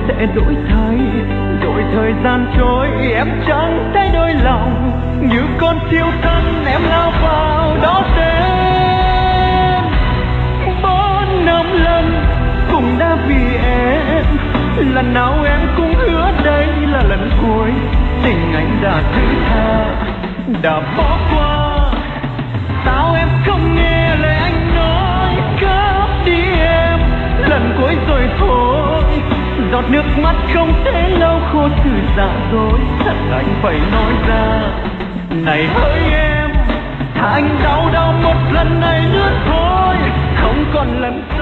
sẽ đổi thay. Rồi thời gian trôi em chẳng thấy đôi lòng, như con siêu thân em lao vào đó tên. 4 năm lần cũng đã vì em, lần nào em cũng hứa đây là lần cuối. Tình anh đã thứ tha, đã bỏ qua. Sao em không nghe lời anh nói cướp đi em lần cuối rồi thôi. Giọt nước mắt không thể lau khô sự giả dối, thật anh phải nói ra. Này hỡi em, thà anh đau đau một lần này nữa thôi, không còn lần sau.